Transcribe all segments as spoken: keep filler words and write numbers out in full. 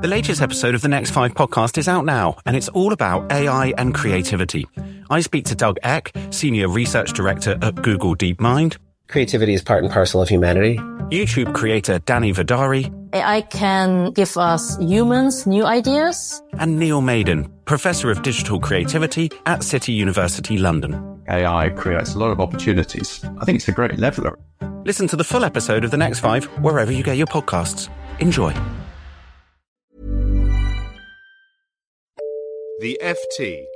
The latest episode of the Next Five podcast is out now, and it's all about A I and creativity. I speak to Doug Eck, Senior Research Director at Google DeepMind. Creativity is part and parcel of humanity. YouTube creator Danny Vidari. A I can give us humans new ideas. And Neil Maiden, Professor of Digital Creativity at City University London. A I creates a lot of opportunities. I think it's a great leveller. Listen to the full episode of The Next Five wherever you get your podcasts. Enjoy. The F T.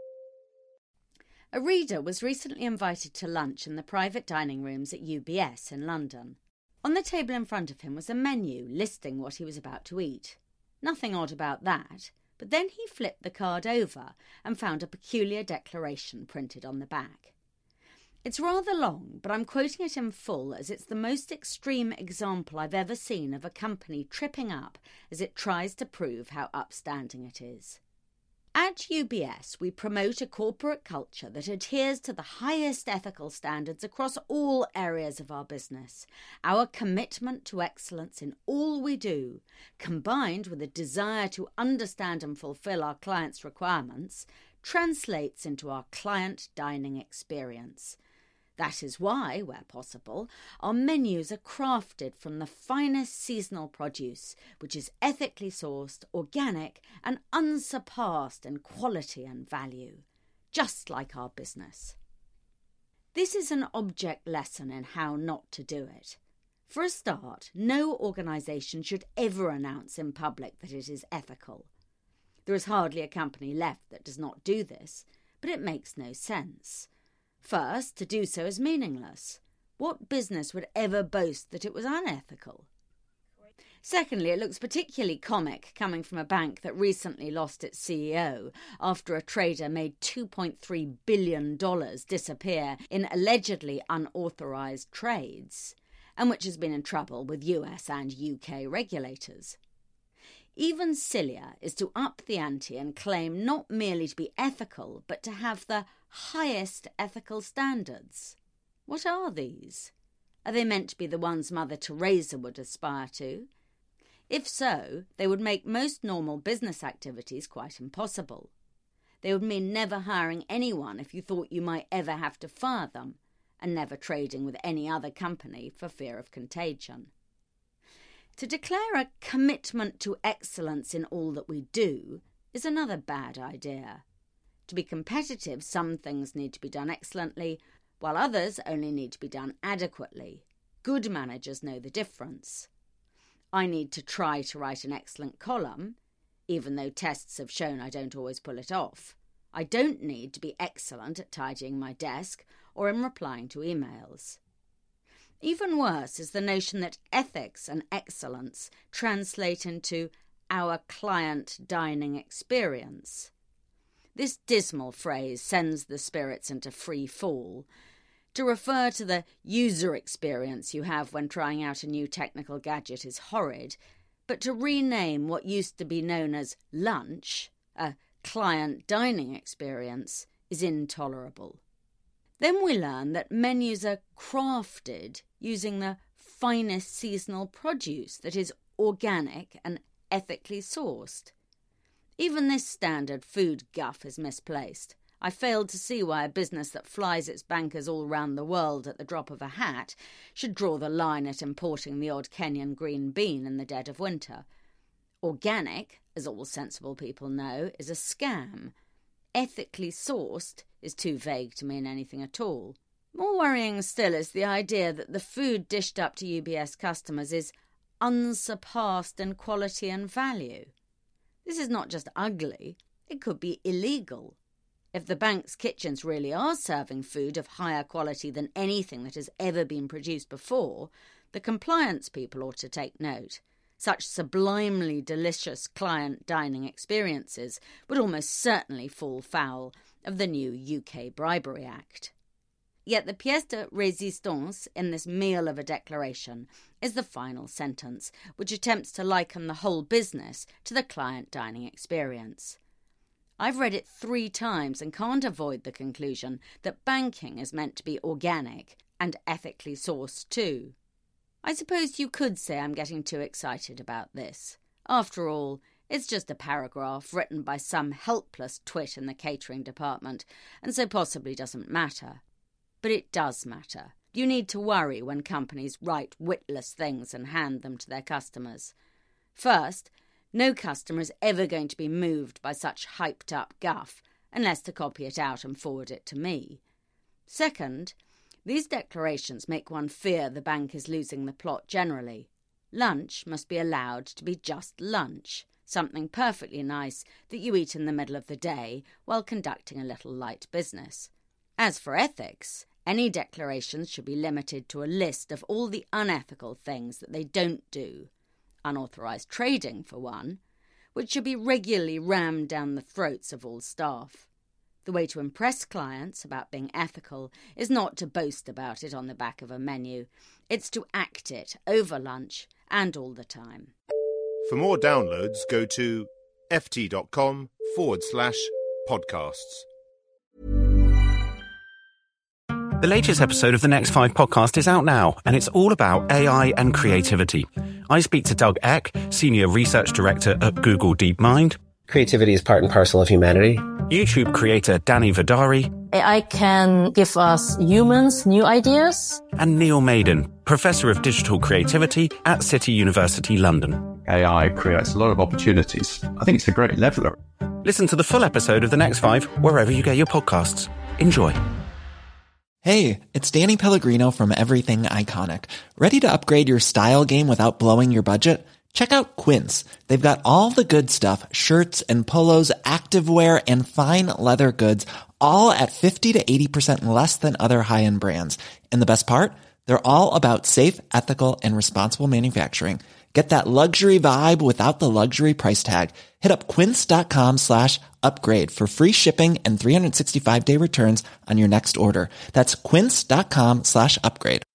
A reader was recently invited to lunch in the private dining rooms at U B S in London. On the table in front of him was a menu listing what he was about to eat. Nothing odd about that, but then he flipped the card over and found a peculiar declaration printed on the back. It's rather long, but I'm quoting it in full as it's the most extreme example I've ever seen of a company tripping up as it tries to prove how upstanding it is. At U B S, we promote a corporate culture that adheres to the highest ethical standards across all areas of our business. Our commitment to excellence in all we do, combined with a desire to understand and fulfill our clients' requirements, translates into our client dining experience. That is why, where possible, our menus are crafted from the finest seasonal produce, which is ethically sourced, organic, and unsurpassed in quality and value, just like our business. This is an object lesson in how not to do it. For a start, no organisation should ever announce in public that it is ethical. There is hardly a company left that does not do this, but it makes no sense. First, to do so is meaningless. What business would ever boast that it was unethical? Secondly, it looks particularly comic coming from a bank that recently lost its C E O after a trader made two point three billion dollars disappear in allegedly unauthorised trades, and which has been in trouble with U S and U K regulators. Even sillier is to up the ante and claim not merely to be ethical, but to have the highest ethical standards. What are these? Are they meant to be the ones Mother Teresa would aspire to? If so, they would make most normal business activities quite impossible. They would mean never hiring anyone if you thought you might ever have to fire them, and never trading with any other company for fear of contagion. To declare a commitment to excellence in all that we do is another bad idea. To be competitive, some things need to be done excellently, while others only need to be done adequately. Good managers know the difference. I need to try to write an excellent column, even though tests have shown I don't always pull it off. I don't need to be excellent at tidying my desk or in replying to emails. Even worse is the notion that ethics and excellence translate into our client dining experience. This dismal phrase sends the spirits into free fall. To refer to the user experience you have when trying out a new technical gadget is horrid, but to rename what used to be known as lunch, a client dining experience, is intolerable. Then we learn that menus are crafted using the finest seasonal produce that is organic and ethically sourced. Even this standard food guff is misplaced. I failed to see why a business that flies its bankers all round the world at the drop of a hat should draw the line at importing the odd Kenyan green bean in the dead of winter. Organic, as all sensible people know, is a scam. Ethically sourced is too vague to mean anything at all. More worrying still is the idea that the food dished up to U B S customers is unsurpassed in quality and value. This is not just ugly, it could be illegal. If the bank's kitchens really are serving food of higher quality than anything that has ever been produced before, the compliance people ought to take note. Such sublimely delicious client dining experiences would almost certainly fall foul of the new U K Bribery Act. Yet the pièce de résistance in this meal of a declaration is the final sentence, which attempts to liken the whole business to the client dining experience. I've read it three times and can't avoid the conclusion that banking is meant to be organic and ethically sourced too. I suppose you could say I'm getting too excited about this. After all, It's just a paragraph written by some helpless twit in the catering department, and so possibly doesn't matter. But it does matter. You need to worry when companies write witless things and hand them to their customers. First, no customer is ever going to be moved by such hyped-up guff, unless to copy it out and forward it to me. Second, these declarations make one fear the bank is losing the plot generally. Lunch must be allowed to be just lunch, something perfectly nice that you eat in the middle of the day while conducting a little light business. As for ethics, any declarations should be limited to a list of all the unethical things that they don't do. Unauthorised trading, for one, which should be regularly rammed down the throats of all staff. The way to impress clients about being ethical is not to boast about it on the back of a menu. It's to act it over lunch and all the time. For more downloads, go to ft.com forward slash podcasts. The latest episode of the Next Five podcast is out now, and it's all about A I and creativity. I speak to Doug Eck, Senior Research Director at Google DeepMind. Creativity is part and parcel of humanity. YouTube creator Danny Vidari. A I can give us humans new ideas. And Neil Maiden, Professor of Digital Creativity at City University London. A I creates a lot of opportunities. I think it's a great leveler. Listen to the full episode of The Next Five wherever you get your podcasts. Enjoy. Hey, it's Danny Pellegrino from Everything Iconic. Ready to upgrade your style game without blowing your budget? Check out Quince. They've got all the good stuff, shirts and polos, activewear, and fine leather goods, all at fifty to eighty percent less than other high-end brands. And the best part? They're all about safe, ethical, and responsible manufacturing. Get that luxury vibe without the luxury price tag. Hit up quince.com slash upgrade for free shipping and three sixty-five day returns on your next order. That's quince.com slash upgrade.